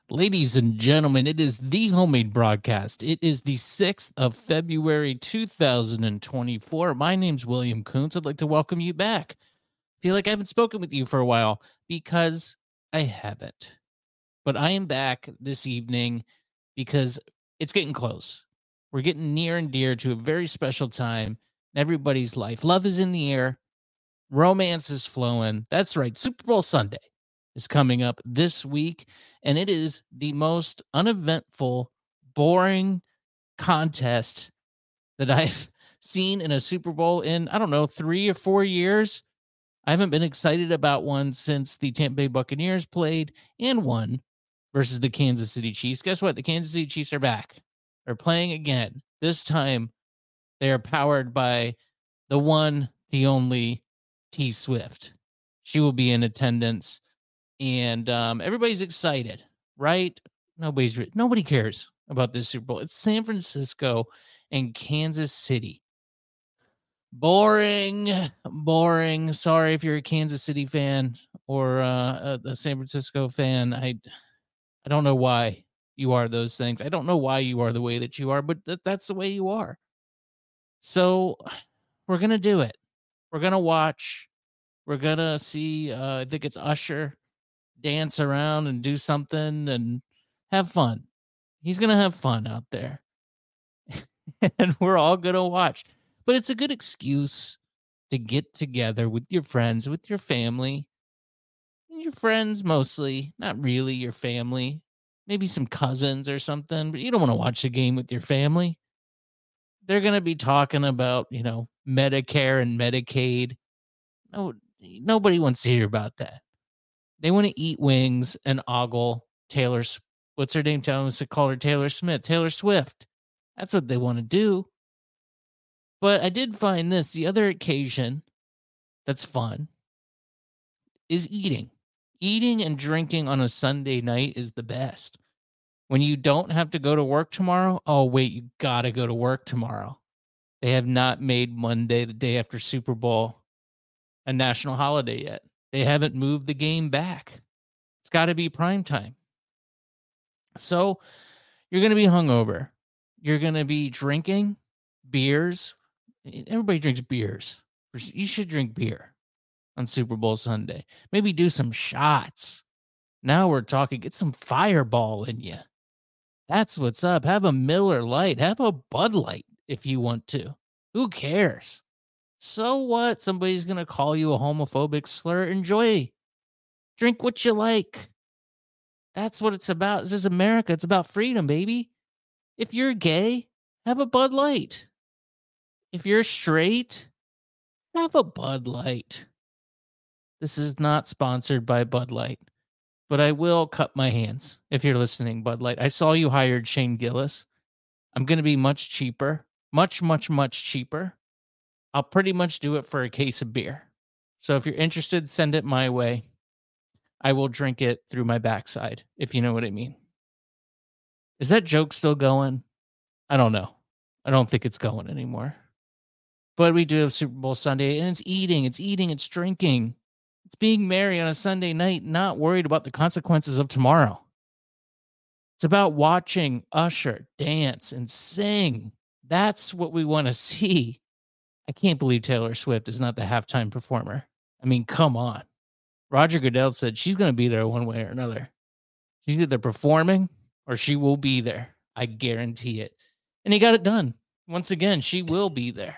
Ladies and gentlemen, it is the homemade broadcast. It is the 6th of February, 2024. My name's William Koontz. I'd like to welcome you back. Feel like I haven't spoken with you for a while because I haven't. But I am back this evening because it's getting close. We're getting near and dear to a very special time in everybody's life. Love is in the air. Romance is flowing. That's right. Super Bowl Sunday is coming up this week, and it is the most uneventful, boring contest that I've seen in a Super Bowl in, I don't know, 3 or 4 years. I haven't been excited about one since the Tampa Bay Buccaneers played and won versus the Kansas City Chiefs. Guess what? The Kansas City Chiefs are back. They're playing again. This time, they are powered by the one, the only T Swift. She will be in attendance, and everybody's excited, right? Nobody cares about this Super Bowl. It's San Francisco and Kansas City. Boring. Sorry if you're a Kansas City fan or a San Francisco fan. I don't know why you are those things. I don't know why you are the way that you are, but that's the way you are. So we're gonna do it. We're gonna watch. We're gonna see. I think it's Usher dance around and do something and have fun. He's gonna have fun out there, and we're all gonna watch. But it's a good excuse to get together with your friends, with your family, your friends mostly, not really your family, maybe some cousins or something. But you don't want to watch the game with your family. They're gonna be talking about Medicare and Medicaid. No, nobody wants to hear about that. They want to eat wings and ogle what's her name? Tell us to call her Taylor Smith. Taylor Swift. That's what they want to do. But I did find this. The other occasion that's fun is eating. Eating and drinking on a Sunday night is the best. When you don't have to go to work tomorrow, oh, wait, you got to go to work tomorrow. They have not made Monday, the day after Super Bowl, a national holiday yet. They haven't moved the game back. It's got to be prime time. So you're going to be hungover. You're going to be drinking beers. Everybody drinks beers. You should drink beer on Super Bowl Sunday. Maybe do some shots. Now we're talking. Get some Fireball in you. That's what's up. Have a Miller Lite. Have a Bud Light if you want to. Who cares? So what? Somebody's going to call you a homophobic slur. Enjoy. Drink what you like. That's what it's about. This is America. It's about freedom, baby. If you're gay, have a Bud Light. If you're straight, have a Bud Light. This is not sponsored by Bud Light, but I will cut my hands if you're listening, Bud Light. I saw you hired Shane Gillis. I'm going to be much cheaper. Much, much, much cheaper. I'll pretty much do it for a case of beer. So if you're interested, send it my way. I will drink it through my backside, if you know what I mean. Is that joke still going? I don't know. I don't think it's going anymore. But we do have Super Bowl Sunday, and it's eating, it's drinking. It's being merry on a Sunday night, not worried about the consequences of tomorrow. It's about watching Usher dance and sing. That's what we want to see. I can't believe Taylor Swift is not the halftime performer. I mean, come on. Roger Goodell said she's going to be there one way or another. She's either performing or she will be there. I guarantee it. And he got it done. Once again, she will be there.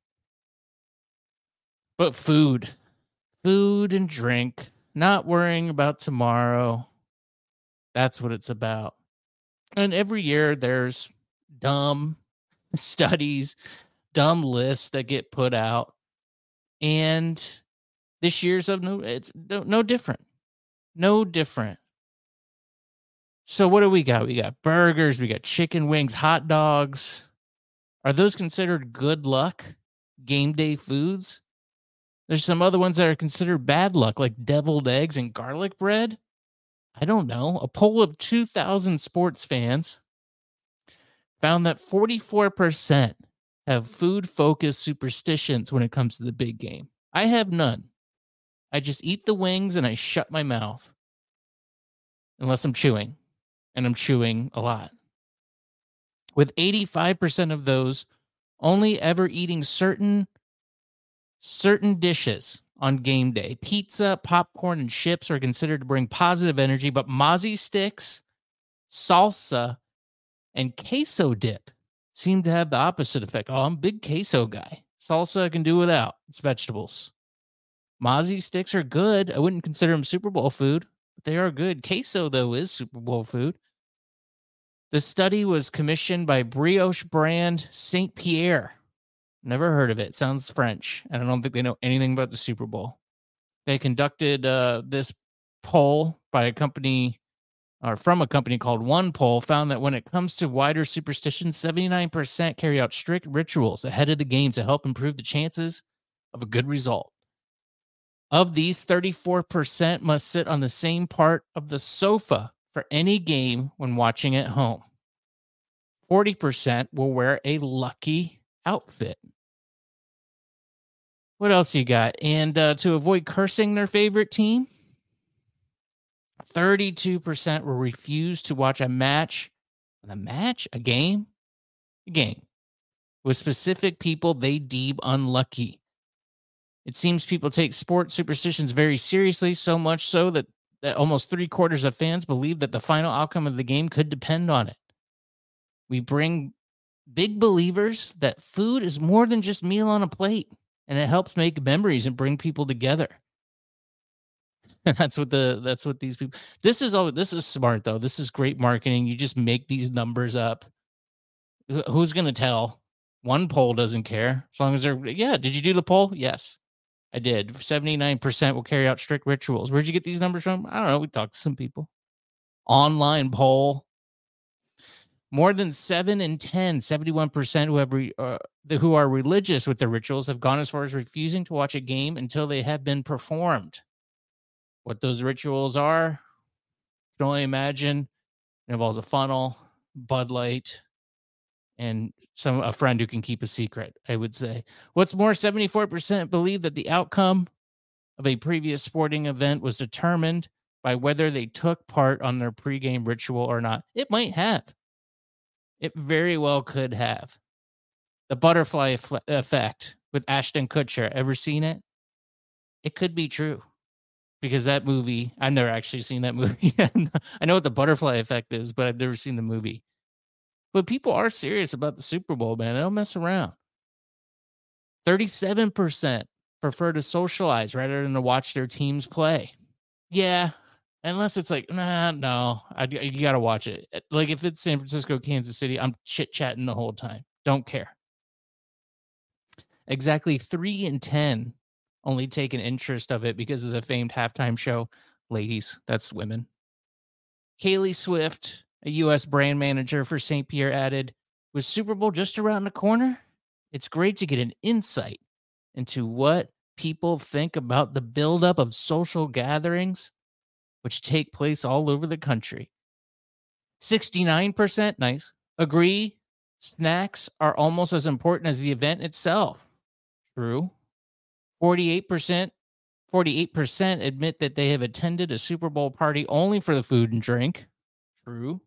But food and drink, not worrying about tomorrow. That's what it's about. And every year there's dumb studies, dumb lists that get put out. And this year's it's no different. No different. So what do we got? We got burgers, we got chicken wings, hot dogs. Are those considered good luck game day foods? There's some other ones that are considered bad luck, like deviled eggs and garlic bread. I don't know. A poll of 2,000 sports fans found that 44% have food-focused superstitions when it comes to the big game. I have none. I just eat the wings and I shut my mouth. Unless I'm chewing. and I'm chewing a lot. With 85% of those only ever eating certain dishes on game day. Pizza, popcorn, and chips are considered to bring positive energy, but mozzie sticks, salsa, and queso dip seem to have the opposite effect. Oh, I'm a big queso guy. Salsa I can do without. It's vegetables. Mozzie sticks are good. I wouldn't consider them Super Bowl food, but they are good. Queso, though, is Super Bowl food. The study was commissioned by brioche brand Saint Pierre. Never heard of it. Sounds French, and I don't think they know anything about the Super Bowl. They conducted this poll by a company, or from a company called One Poll, found that when it comes to wider superstitions, 79% carry out strict rituals ahead of the game to help improve the chances of a good result. Of these, 34% must sit on the same part of the sofa for any game when watching at home. 40% will wear a lucky outfit. What else you got? And to avoid cursing their favorite team, 32% will refuse to watch a game with specific people they deem unlucky. It seems people take sports superstitions very seriously, so much so that almost 3/4 of fans believe that the final outcome of the game could depend on it. We bring big believers that food is more than just meal on a plate, and it helps make memories and bring people together. That's what these people. This is smart though. This is great marketing. You just make these numbers up. Who's going to tell? One poll doesn't care as long as they're. Yeah, did you do the poll? Yes, I did. 79% will carry out strict rituals. Where'd you get these numbers from? I don't know. We talked to some people. Online poll. More than 7 in 10, 71% who are religious with their rituals have gone as far as refusing to watch a game until they have been performed. What those rituals are, you can only imagine. It involves a funnel, Bud Light, and a friend who can keep a secret, I would say. What's more, 74% believe that the outcome of a previous sporting event was determined by whether they took part on their pregame ritual or not. It might have. It very well could have. The butterfly effect with Ashton Kutcher. Ever seen it? It could be true. Because that movie, I've never actually seen that movie. I know what the butterfly effect is, but I've never seen the movie. But people are serious about the Super Bowl, man. They don't mess around. 37% prefer to socialize rather than to watch their teams play. Yeah, unless it's like, no, you got to watch it. Like if it's San Francisco, Kansas City, I'm chit-chatting the whole time. Don't care. Exactly 3 in 10 only take an interest of it because of the famed halftime show. Ladies, that's women. Kaylee Swift, a U.S. brand manager for St. Pierre, added, with Super Bowl just around the corner, it's great to get an insight into what people think about the buildup of social gatherings, which take place all over the country. 69%, nice, agree snacks are almost as important as the event itself. True. 48% admit that they have attended a Super Bowl party only for the food and drink. True.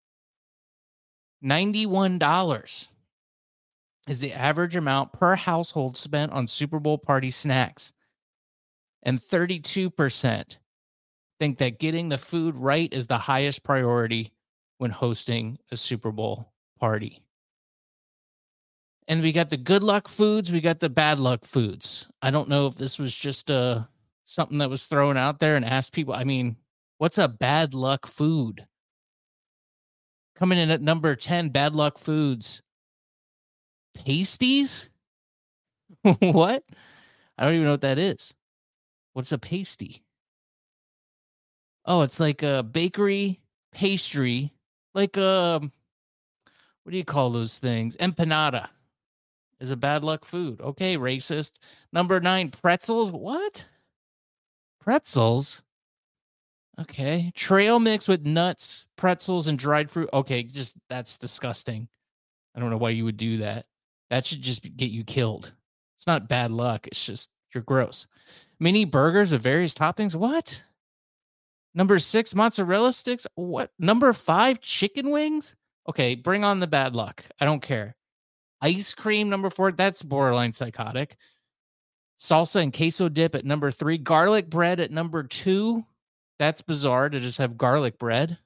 $91 is the average amount per household spent on Super Bowl party snacks. And 32% think that getting the food right is the highest priority when hosting a Super Bowl party. And we got the good luck foods, we got the bad luck foods. I don't know if this was just something that was thrown out there and asked people. I mean, what's a bad luck food? Coming in at number 10, bad luck foods. Pasties? What? I don't even know what that is. What's a pasty? Oh, it's like a bakery pastry, like what do you call those things? Empanada is a bad luck food. Okay, racist. Number 9, pretzels. What? Pretzels? Okay. Trail mix with nuts, pretzels, and dried fruit. Okay, just that's disgusting. I don't know why you would do that. That should just get you killed. It's not bad luck. It's just you're gross. Mini burgers with various toppings. What? Number 6, mozzarella sticks. What? Number 5, chicken wings? Okay, bring on the bad luck. I don't care. Ice cream, number 4. That's borderline psychotic. Salsa and queso dip at number 3. Garlic bread at number 2. That's bizarre to just have garlic bread.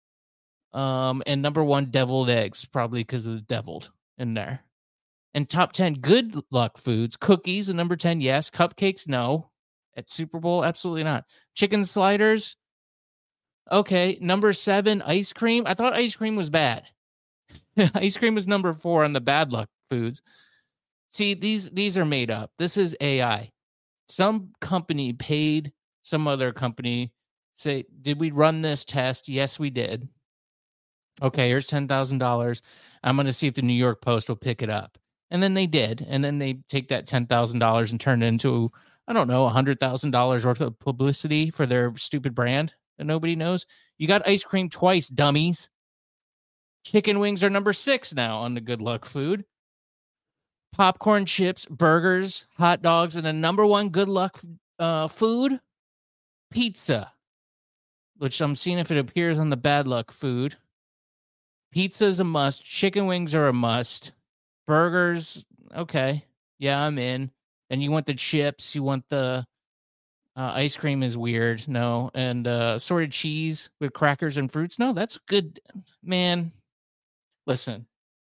And number 1, deviled eggs, probably because of the deviled in there. And top 10 good luck foods. Cookies at number 10, yes. Cupcakes, no. At Super Bowl, absolutely not. Chicken sliders, okay. Number 7, ice cream. I thought ice cream was bad. Ice cream was number 4 on the bad luck foods. See, these are made up. This is AI. Some company paid some other company, say, did we run this test? Yes, we did. Okay, here's $10,000. I'm going to see if the New York Post will pick it up. And then they did. And then they take that $10,000 and turn it into, I don't know, $100,000 worth of publicity for their stupid brand that nobody knows. You got ice cream twice, dummies. Chicken wings are number 6 now on the good luck food. Popcorn, chips, burgers, hot dogs, and the number 1 good luck food, pizza, which I'm seeing if it appears on the bad luck food. Pizza is a must. Chicken wings are a must. Burgers, okay. Yeah, I'm in. And you want the chips. You want the ice cream is weird. No. And assorted cheese with crackers and fruits. No, that's good. Man, listen.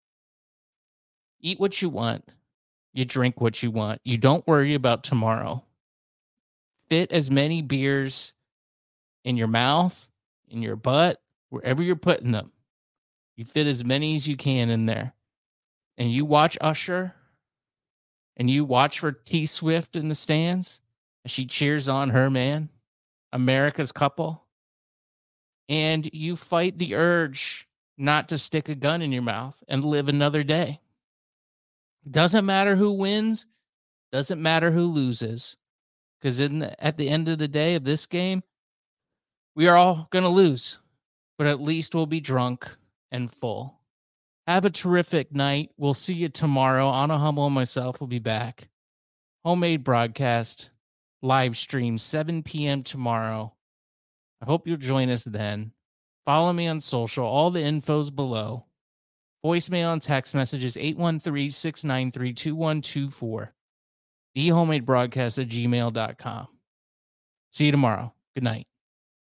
Eat what you want. You drink what you want. You don't worry about tomorrow. Fit as many beers in your mouth, in your butt, wherever you're putting them. You fit as many as you can in there. And you watch Usher and you watch for T Swift in the stands as she cheers on her man, America's couple. And you fight the urge not to stick a gun in your mouth and live another day. Doesn't matter who wins, doesn't matter who loses. Because at the end of the day of this game, we are all going to lose. But at least we'll be drunk and full. Have a terrific night. We'll see you tomorrow. Anna Hummel and myself will be back. Homemade broadcast, live stream, 7 p.m. tomorrow. I hope you'll join us then. Follow me on social. All the info's below. Voicemail and text messages 813-693-2124. TheHomemadeBroadcast@gmail.com. See you tomorrow. Good night.